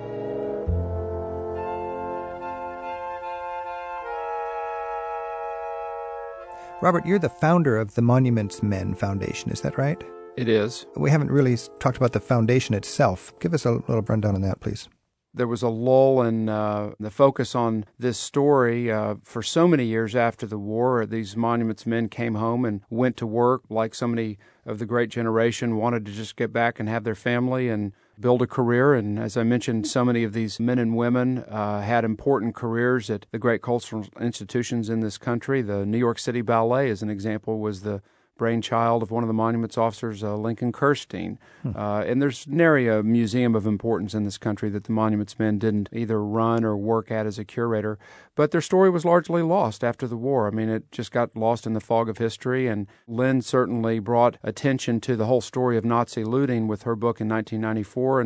Robert, you're the founder of the Monuments Men Foundation, is that right? It is. We haven't really talked about the foundation itself. Give us a little rundown on that, please. There was a lull in uh, the focus on this story uh, for so many years after the war. These Monuments Men came home and went to work like so many of the great generation, wanted to just get back and have their family and build a career. And as I mentioned, so many of these men and women uh, had important careers at the great cultural institutions in this country. The New York City Ballet, as an example, was the brainchild of one of the monuments officers, uh, Lincoln Kirstein. Hmm. Uh, and there's nary a museum of importance in this country that the Monuments Men didn't either run or work at as a curator. But their story was largely lost after the war. I mean, it just got lost in the fog of history, and Lynn certainly brought attention to the whole story of Nazi looting with her book in nineteen ninety-four, and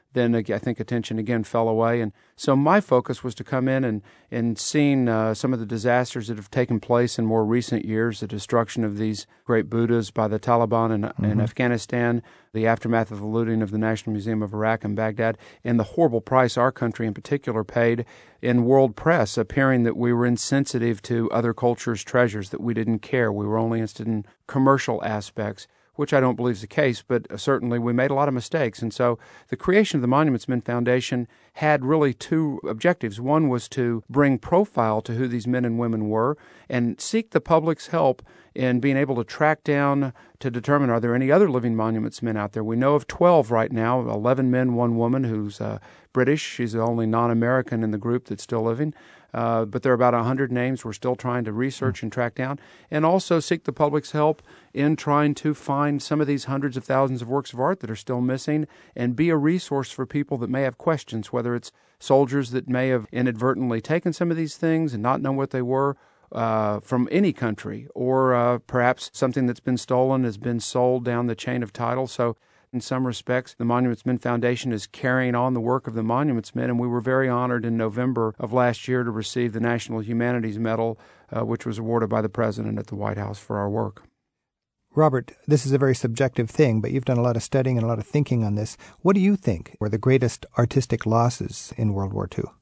then I think attention again fell away. And so my focus was to come in and, and seeing uh, some of the disasters that have taken place in more recent years, the destruction of these great Buddhas by the Taliban in, mm-hmm. in Afghanistan, the aftermath of the looting of the National Museum of Iraq in Baghdad, and the horrible price our country in particular paid in world press, appearing that we were insensitive to other cultures' treasures, that we didn't care. We were only interested in commercial aspects, which I don't believe is the case, but certainly we made a lot of mistakes. And so the creation of the Monuments Men Foundation had really two objectives. One was to bring profile to who these men and women were and seek the public's help in being able to track down to determine, are there any other living monuments men out there? We know of twelve right now, eleven men, one woman who's uh, British. She's the only non-American in the group that's still living. Uh, but there are about one hundred names we're still trying to research and track down, and also seek the public's help in trying to find some of these hundreds of thousands of works of art that are still missing and be a resource for people that may have questions, whether it's soldiers that may have inadvertently taken some of these things and not known what they were, Uh, from any country, or uh, perhaps something that's been stolen has been sold down the chain of title. So in some respects, the Monuments Men Foundation is carrying on the work of the Monuments Men, and we were very honored in November of last year to receive the National Humanities Medal, uh, which was awarded by the President at the White House for our work. Robert, this is a very subjective thing, but you've done a lot of studying and a lot of thinking on this. What do you think were the greatest artistic losses in World War Two?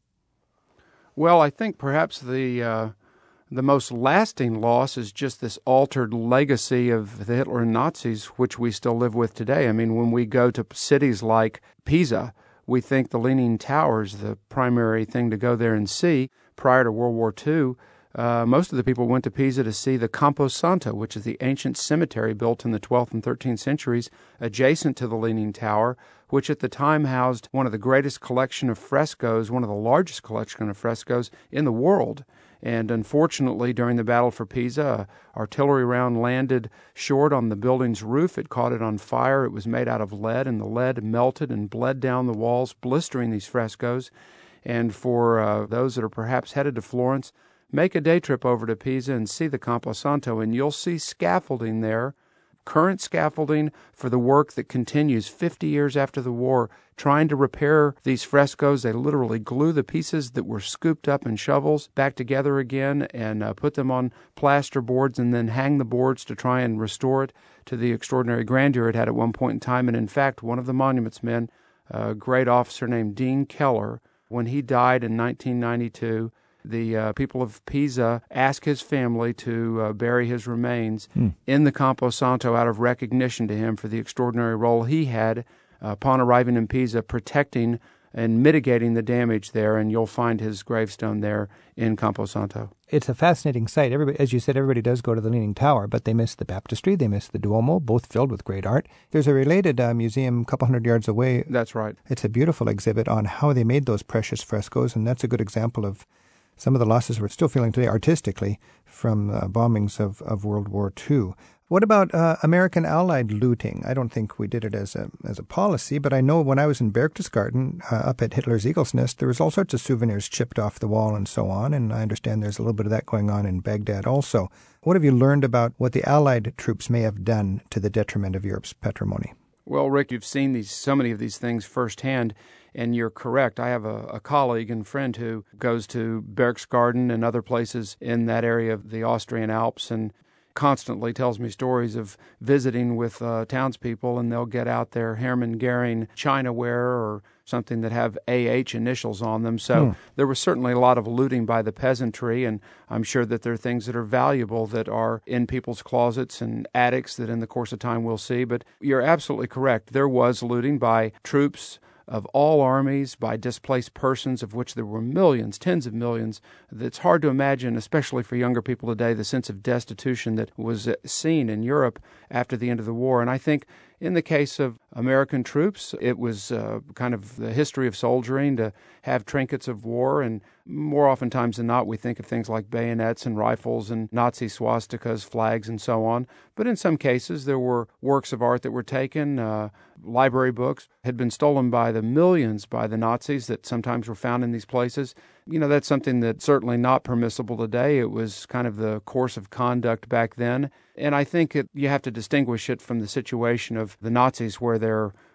Well, I think perhaps the... Uh, The most lasting loss is just this altered legacy of the Hitler and Nazis, which we still live with today. I mean, when we go to cities like Pisa, we think the Leaning Tower is the primary thing to go there and see. Prior to World War Two, uh, most of the people went to Pisa to see the Campo Santo, which is the ancient cemetery built in the twelfth and thirteenth centuries, adjacent to the Leaning Tower, which at the time housed one of the greatest collection of frescoes, one of the largest collection of frescoes in the world. And unfortunately, during the Battle for Pisa, an artillery round landed short on the building's roof. It caught it on fire. It was made out of lead, and the lead melted and bled down the walls, blistering these frescoes. And for uh, those that are perhaps headed to Florence, make a day trip over to Pisa and see the Campo Santo, and you'll see scaffolding there, current scaffolding for the work that continues fifty years after the war, trying to repair these frescoes. They literally glue the pieces that were scooped up in shovels back together again and uh, put them on plaster boards and then hang the boards to try and restore it to the extraordinary grandeur it had at one point in time. And in fact, one of the Monuments Men, a great officer named Dean Keller, when he died in nineteen ninety-two, the uh, people of Pisa asked his family to uh, bury his remains hmm. in the Campo Santo out of recognition to him for the extraordinary role he had uh, upon arriving in Pisa, protecting and mitigating the damage there, and you'll find his gravestone there in Campo Santo. It's a fascinating sight. Everybody, as you said, everybody does go to the Leaning Tower, but they miss the baptistry, they miss the Duomo, both filled with great art. There's a related uh, museum a couple hundred yards away. That's right. It's a beautiful exhibit on how they made those precious frescoes, and that's a good example of some of the losses we're still feeling today artistically from uh, bombings of, of World War Two. What about uh, American Allied looting? I don't think we did it as a as a policy, but I know when I was in Berchtesgaden, uh, up at Hitler's Eagle's Nest, there was all sorts of souvenirs chipped off the wall and so on, and I understand there's a little bit of that going on in Baghdad also. What have you learned about what the Allied troops may have done to the detriment of Europe's patrimony? Well, Rick, you've seen these so many of these things firsthand, and you're correct. I have a, a colleague and friend who goes to Berchtesgaden and other places in that area of the Austrian Alps and constantly tells me stories of visiting with uh, townspeople, and they'll get out their Hermann Goering Chinaware or something that have A H initials on them. So hmm. there was certainly a lot of looting by the peasantry, and I'm sure that there are things that are valuable that are in people's closets and attics that in the course of time we'll see. But you're absolutely correct. There was looting by troops of all armies, by displaced persons, of which there were millions, tens of millions. It's hard to imagine, especially for younger people today, the sense of destitution that was seen in Europe after the end of the war. And I think in the case of American troops, it was uh, kind of the history of soldiering to have trinkets of war, and more oftentimes than not, we think of things like bayonets and rifles and Nazi swastikas, flags, and so on. But in some cases, there were works of art that were taken. Uh, library books had been stolen by the millions by the Nazis that sometimes were found in these places. You know, that's something that's certainly not permissible today. It was kind of the course of conduct back then. And I think it, you have to distinguish it from the situation of the Nazis, where their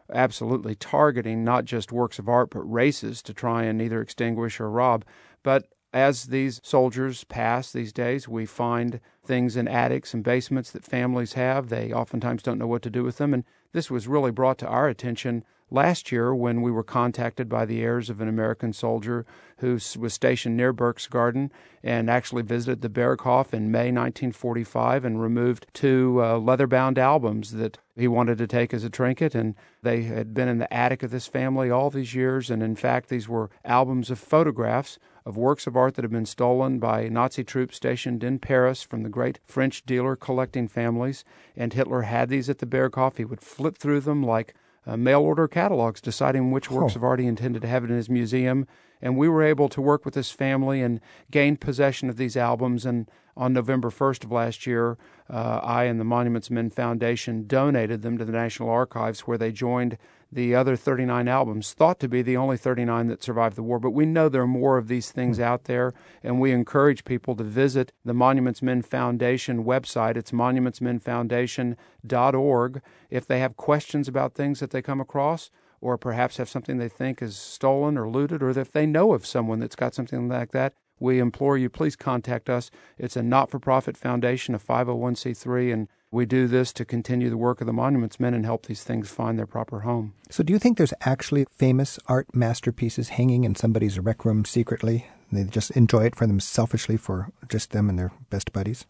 absolutely targeting not just works of art, but races to try and either extinguish or rob. But as these soldiers pass these days, we find things in attics and basements that families have. They oftentimes don't know what to do with them. And this was really brought to our attention last year when we were contacted by the heirs of an American soldier who was stationed near Berchtesgaden and actually visited the Berghof in May nineteen forty-five and removed two uh, leather-bound albums that he wanted to take as a trinket. And they had been in the attic of this family all these years. And in fact, these were albums of photographs of works of art that had been stolen by Nazi troops stationed in Paris from the great French dealer collecting families. And Hitler had these at the Berghof. He would flip through them like uh, mail-order catalogs, deciding which works oh. of art he intended to have in his museum. And we were able to work with this family and gain possession of these albums. And on November first of last year, uh, I and the Monuments Men Foundation donated them to the National Archives, where they joined the other thirty-nine albums, thought to be the only thirty-nine that survived the war. But we know there are more of these things out there, and we encourage people to visit the Monuments Men Foundation website. It's monuments men foundation dot org. If they have questions about things that they come across, or perhaps have something they think is stolen or looted, or if they know of someone that's got something like that, we implore you, please contact us. It's a not-for-profit foundation, a five oh one c three, and we do this to continue the work of the Monuments Men and help these things find their proper home. So do you think there's actually famous art masterpieces hanging in somebody's rec room secretly? They just enjoy it for them selfishly, for just them and their best buddies?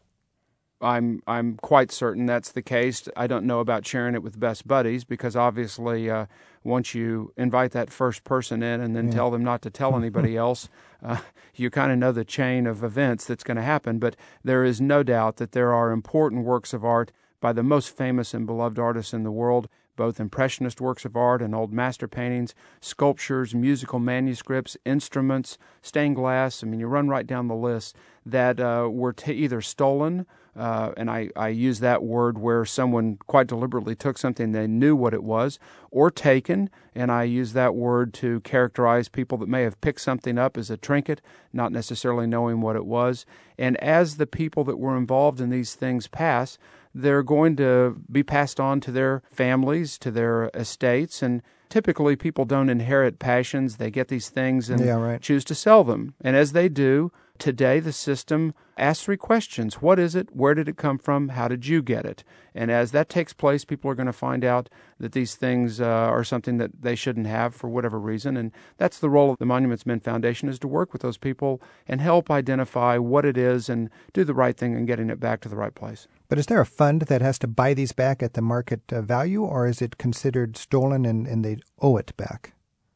I'm I'm quite certain that's the case. I don't know about sharing it with best buddies, because obviously uh, once you invite that first person in and then yeah. tell them not to tell anybody else, uh, you kind of know the chain of events that's going to happen. But there is no doubt that there are important works of art by the most famous and beloved artists in the world, both Impressionist works of art and old master paintings, sculptures, musical manuscripts, instruments, stained glass. I mean, you run right down the list that uh, were t- either stolen, uh, and I, I use that word where someone quite deliberately took something they knew what it was, or taken, and I use that word to characterize people that may have picked something up as a trinket, not necessarily knowing what it was. And as the people that were involved in these things pass, they're going to be passed on to their families, to their estates, and typically people don't inherit passions. They get these things and yeah, right. choose to sell them. And as they do, today the system asks three questions. What is it? Where did it come from? How did you get it? And as that takes place, people are going to find out that these things uh, are something that they shouldn't have for whatever reason. And that's the role of the Monuments Men Foundation, is to work with those people and help identify what it is and do the right thing in getting it back to the right place. But is there a fund that has to buy these back at the market uh, value, or is it considered stolen and, and they owe it back?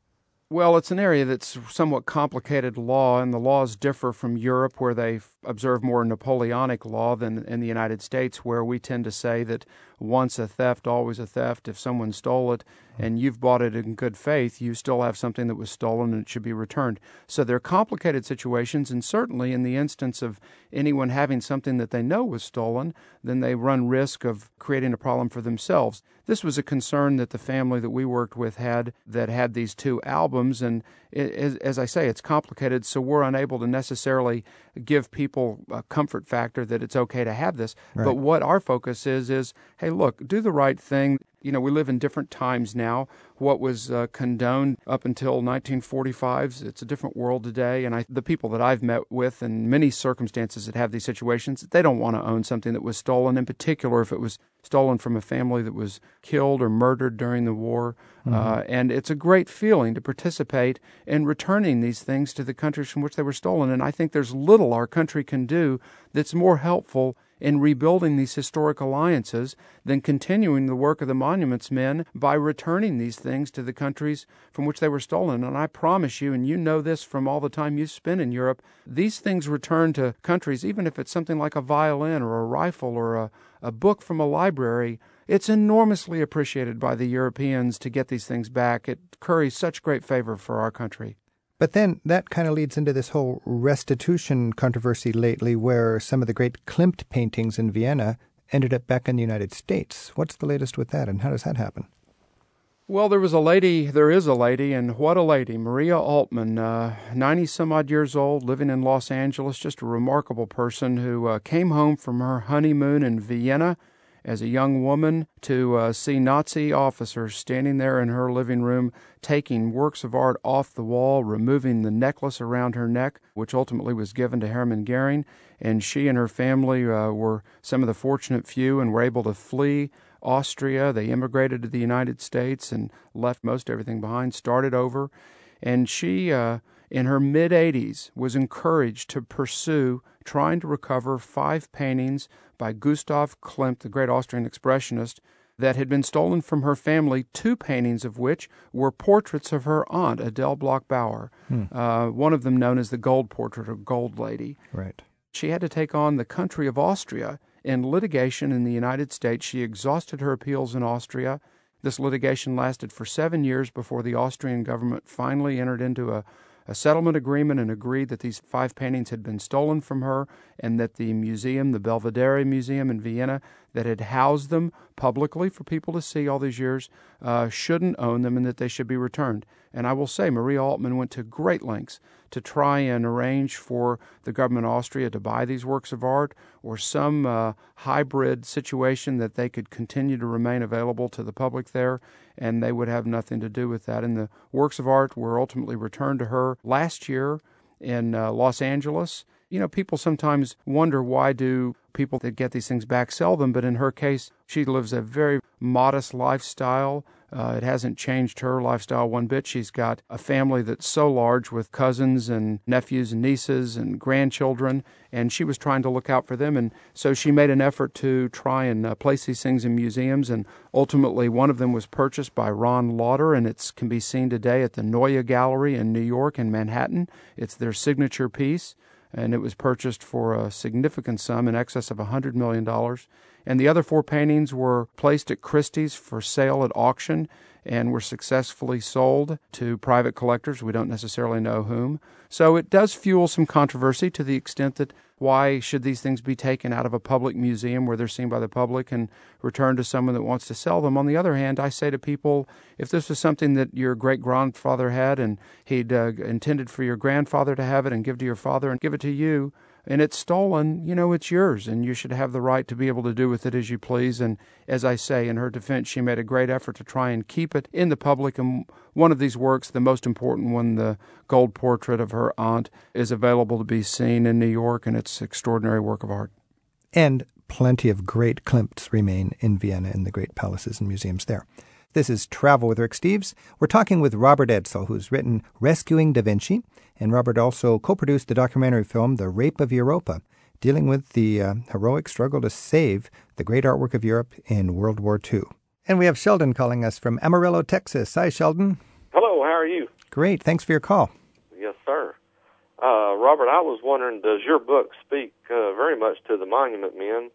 Well, it's an area that's somewhat complicated law, and the laws differ from Europe, where they observe more Napoleonic law, than in the United States, where we tend to say that once a theft, always a theft. If someone stole it and you've bought it in good faith, you still have something that was stolen and it should be returned. So they're complicated situations, and certainly in the instance of anyone having something that they know was stolen, then they run risk of creating a problem for themselves. This was a concern that the family that we worked with had that had these two albums, and it, as, as I say, it's complicated, so we're unable to necessarily give people a comfort factor that it's okay to have this. Right. But what our focus is, is, hey, look, do the right thing. You know, we live in different times now. What was uh, condoned up until nineteen forty-five, it's a different world today. And I, the people that I've met with in many circumstances that have these situations, they don't want to own something that was stolen, in particular if it was stolen from a family that was killed or murdered during the war. Mm-hmm. Uh, and it's a great feeling to participate in returning these things to the countries from which they were stolen. And I think there's little our country can do that's more helpful in rebuilding these historic alliances than continuing the work of the Monuments Men by returning these things to the countries from which they were stolen. And I promise you, and you know this from all the time you've spent in Europe, these things return to countries, even if it's something like a violin or a rifle or a, a book from a library. It's enormously appreciated by the Europeans to get these things back. It curries such great favor for our country. But then that kind of leads into this whole restitution controversy lately, where some of the great Klimt paintings in Vienna ended up back in the United States. What's the latest with that, and how does that happen? Well, there was a lady, there is a lady, and what a lady, Maria Altman, uh, ninety-some-odd years old, living in Los Angeles, just a remarkable person who uh, came home from her honeymoon in Vienna as a young woman to uh, see Nazi officers standing there in her living room, taking works of art off the wall, removing the necklace around her neck, which ultimately was given to Hermann Goering. And she and her family uh, were some of the fortunate few and were able to flee Austria. They immigrated to the United States and left most everything behind, started over. And she, uh, in her mid-eighties, was encouraged to pursue trying to recover five paintings by Gustav Klimt, the great Austrian expressionist, that had been stolen from her family, two paintings of which were portraits of her aunt, Adele Bloch-Bauer, hmm. uh, one of them known as the Gold Portrait or Gold Lady. Right. She had to take on the country of Austria in litigation in the United States. She exhausted her appeals in Austria. This litigation lasted for seven years before the Austrian government finally entered into a a settlement agreement and agreed that these five paintings had been stolen from her and that the museum, the Belvedere Museum in Vienna, that had housed them publicly for people to see all these years, uh, shouldn't own them and that they should be returned. And I will say Maria Altmann went to great lengths to try and arrange for the government of Austria to buy these works of art or some uh, hybrid situation that they could continue to remain available to the public there, and they would have nothing to do with that. And the works of art were ultimately returned to her last year in uh, Los Angeles. You know, people sometimes wonder why do people that get these things back sell them, but in her case, she lives a very modest lifestyle. Uh, it hasn't changed her lifestyle one bit. She's got a family that's so large with cousins and nephews and nieces and grandchildren, and she was trying to look out for them. And so she made an effort to try and uh, place these things in museums, and ultimately one of them was purchased by Ron Lauder, and it can be seen today at the Neue Gallery in New York and Manhattan. It's their signature piece, and it was purchased for a significant sum in excess of one hundred million dollars. And the other four paintings were placed at Christie's for sale at auction and were successfully sold to private collectors. We don't necessarily know whom. So it does fuel some controversy to the extent that why should these things be taken out of a public museum where they're seen by the public and returned to someone that wants to sell them? On the other hand, I say to people, if this was something that your great-grandfather had and he'd uh, intended for your grandfather to have it and give to your father and give it to you, and it's stolen, you know, it's yours, and you should have the right to be able to do with it as you please. And as I say, in her defense, she made a great effort to try and keep it in the public. And one of these works, the most important one, the gold portrait of her aunt, is available to be seen in New York, and it's an extraordinary work of art. And plenty of great Klimts remain in Vienna in the great palaces and museums there. This is Travel with Rick Steves. We're talking with Robert Edsall, who's written Rescuing Da Vinci, and Robert also co-produced the documentary film The Rape of Europa, dealing with the uh, heroic struggle to save the great artwork of Europe in World War Two. And we have Sheldon calling us from Amarillo, Texas. Hi, Sheldon. Hello, how are you? Great, thanks for your call. Yes, sir. Uh, Robert, I was wondering, does your book speak uh, very much to the Monument Men?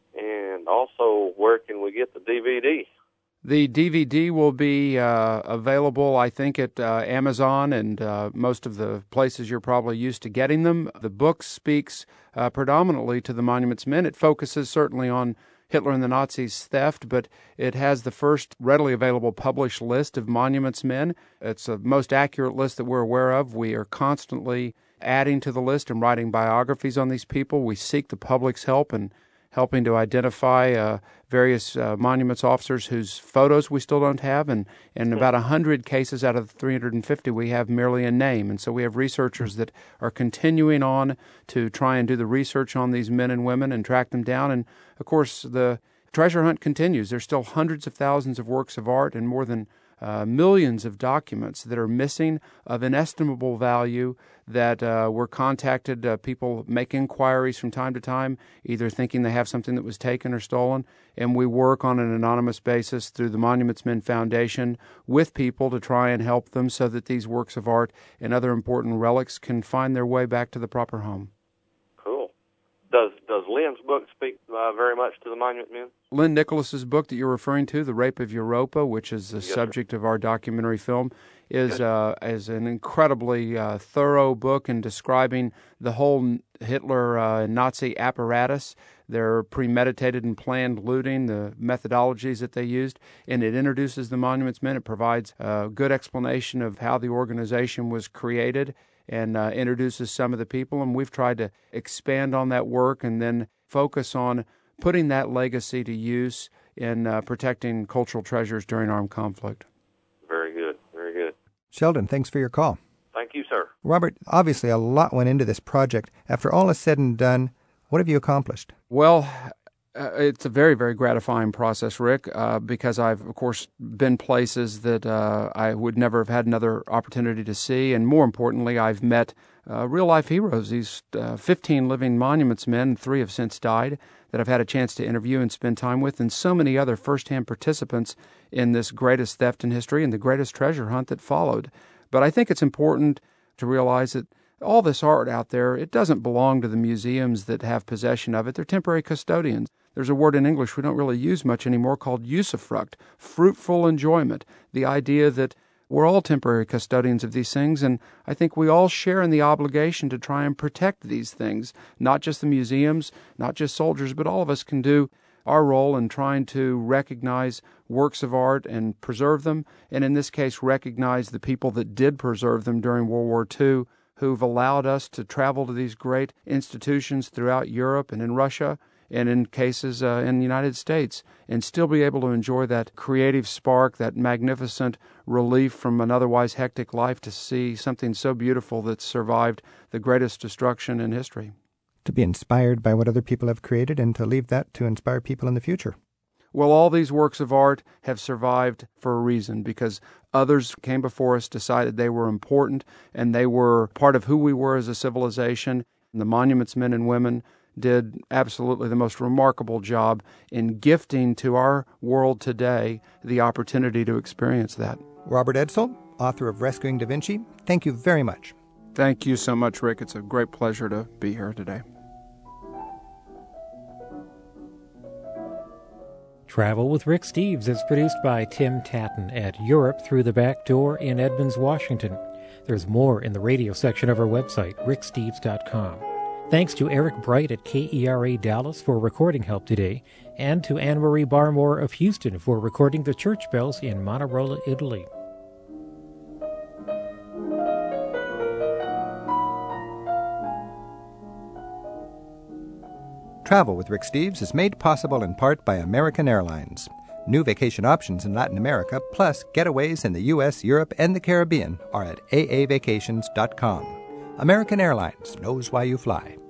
And also, where can we get the D V D? The D V D will be uh, available, I think, at uh, Amazon and uh, most of the places you're probably used to getting them. The book speaks uh, predominantly to the Monuments Men. It focuses certainly on Hitler and the Nazis' theft, but it has the first readily available published list of Monuments Men. It's the most accurate list that we're aware of. We are constantly adding to the list and writing biographies on these people. We seek the public's help in helping to identify uh, various uh, monuments officers whose photos we still don't have, and in about one hundred cases out of the three hundred fifty, we have merely a name. And so we have researchers that are continuing on to try and do the research on these men and women and track them down. And, of course, the treasure hunt continues. There's still hundreds of thousands of works of art and more than Uh, millions of documents that are missing of inestimable value that uh, were contacted. Uh, people make inquiries from time to time, either thinking they have something that was taken or stolen, and we work on an anonymous basis through the Monuments Men Foundation with people to try and help them so that these works of art and other important relics can find their way back to the proper home. Cool. Does does Lynn's book speak uh, very much to the Monument Men? Lynn Nicholas's book that you're referring to, The Rape of Europa, which is the yes, subject sir. of our documentary film, is uh, is an incredibly uh, thorough book in describing the whole Hitler uh, Nazi apparatus, their premeditated and planned looting, the methodologies that they used, and it introduces the Monuments Men. It provides a good explanation of how the organization was created and uh, introduces some of the people, and we've tried to expand on that work and then focus on putting that legacy to use in uh, protecting cultural treasures during armed conflict. Very good, very good. Sheldon, thanks for your call. Thank you, sir. Robert, obviously a lot went into this project. After all is said and done, what have you accomplished? Well, uh, it's a very, very gratifying process, Rick, uh, because I've, of course, been places that uh, I would never have had another opportunity to see. And more importantly, I've met uh, real-life heroes, these uh, fifteen living monuments men, three have since died, that I've had a chance to interview and spend time with, and so many other first-hand participants in this greatest theft in history and the greatest treasure hunt that followed. But I think it's important to realize that all this art out there, it doesn't belong to the museums that have possession of it. They're temporary custodians. There's a word in English we don't really use much anymore called usufruct, fruitful enjoyment, the idea that we're all temporary custodians of these things, and I think we all share in the obligation to try and protect these things, not just the museums, not just soldiers, but all of us can do our role in trying to recognize works of art and preserve them, and in this case recognize the people that did preserve them during World War Two, who've allowed us to travel to these great institutions throughout Europe and in Russia, and in cases uh, in the United States, and still be able to enjoy that creative spark, that magnificent relief from an otherwise hectic life to see something so beautiful that's survived the greatest destruction in history. To be inspired by what other people have created and to leave that to inspire people in the future. Well, all these works of art have survived for a reason, because others came before us, decided they were important, and they were part of who we were as a civilization. And the monuments men and women did absolutely the most remarkable job in gifting to our world today the opportunity to experience that. Robert Edsall, author of Rescuing Da Vinci, thank you very much. Thank you so much, Rick. It's a great pleasure to be here today. Travel with Rick Steves is produced by Tim Tatton at Europe Through the Back Door in Edmonds, Washington. There's more in the radio section of our website, rick steves dot com. Thanks to Eric Bright at K E R A Dallas for recording help today, and to Anne-Marie Barmore of Houston for recording the church bells in Manarola, Italy. Travel with Rick Steves is made possible in part by American Airlines. New vacation options in Latin America, plus getaways in the U S, Europe, and the Caribbean are at a a vacations dot com. American Airlines knows why you fly.